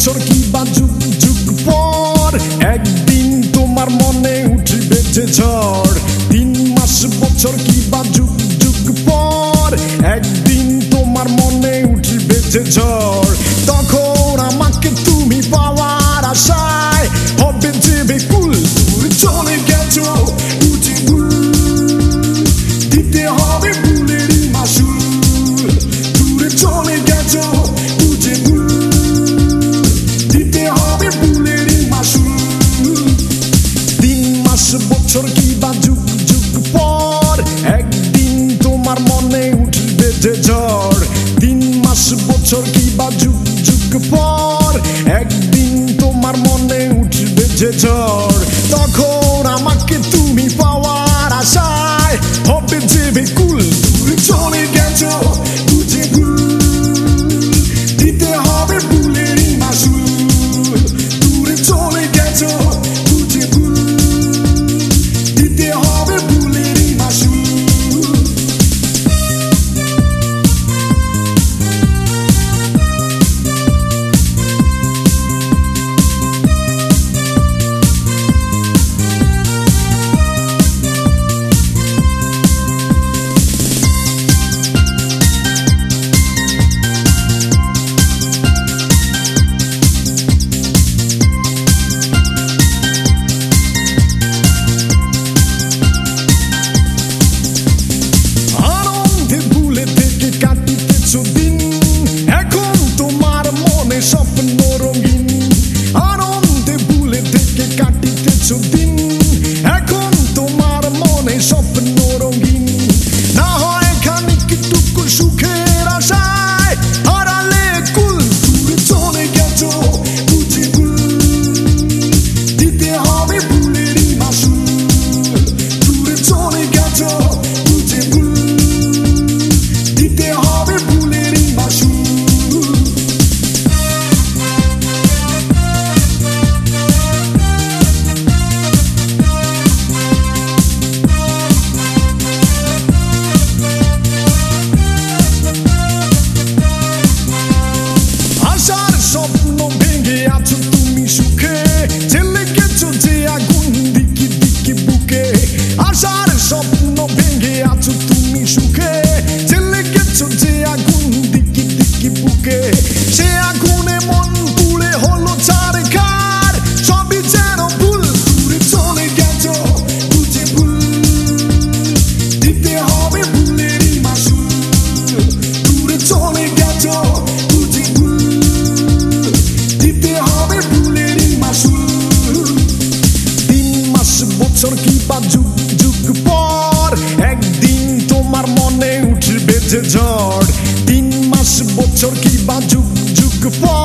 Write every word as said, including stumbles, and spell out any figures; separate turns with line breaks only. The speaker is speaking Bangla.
বছর কি বা যুগ যুগ পর একদিন তোমার মনে উঠবে যে ঝড়। তিন মাস বছর কি বা যুগ যুগ পর একদিন তোমার মনে উঠবে যে ঝড়। তখন আমাকে তুমি পাওয়ার আশায় হবে যে বেকুল। তুমি চলে গেছো বুঝি ভুল, দিতে হবে ভুলেরই মাসুল। দূরে চলে গেছো বুঝি ভুল, দিতে হবে ভুলেরই মাসুল। তিন মাস বছর কি বা যুগ যুগ পর একদিন তোমার মনে উঠবে যে ঝড়। তিন মাস বছর কি বা যুগ যুগ পর একদিন তোমার মনে উঠবে যে ঝড়। তখন আমাকে তুমি পাওয়ার আশায় হবে যে বেকুল। তুমি চলে গেছো বুঝে ভুল, দিতে হবে ভুলেরই মাসুল। দূরে চলে গেছো বুঝে ভুল, দিতে হবে ভুলেরই মাসুল। দিন এখন তোমার মনে স্বপ্ন রঙিন। আনন্দে ভুলে থেকে কাটিতেছ দিন এখন তোমার মনে স্বপ্ন রঙিন। না হয় খানিকটুকু সুখের আশায় হারালে কুল। দূরে চলে গেছো বুঝি ভুল, দিতে হবে ভুলেরই মাসুল। দূরে চলে গেছো বুঝি ভুল, দিতে হবে ভুলেরই মাসুল। আশার স্বপ্ন ভেঙে আছো তুমি সুখে, ছেলে গেছো যে আগুন দিকে দিকে বুকে। আশার স্বপ্ন ভেঙে আছো তুমি সুখে, ছেলে গেছো যে আগুন দিকে দিকে বুকে। সে আগুনে মন পুড়ে হলো ছারখার, সবই যেন ভুল। দূরে চলে গেছো বুঝে ভুল, দিতে হবে ভুলেরই মাসুল। দূরে চলে গেছো বুঝে ভুল, দিতে হবে ভুলেরই মাসুল। তিন মাস বছর কি বা যুগ যুগ পর একদিন তোমার মনে উঠবে যে ঝড়। তিন মাস বছর কি বা যুগ যুগ পর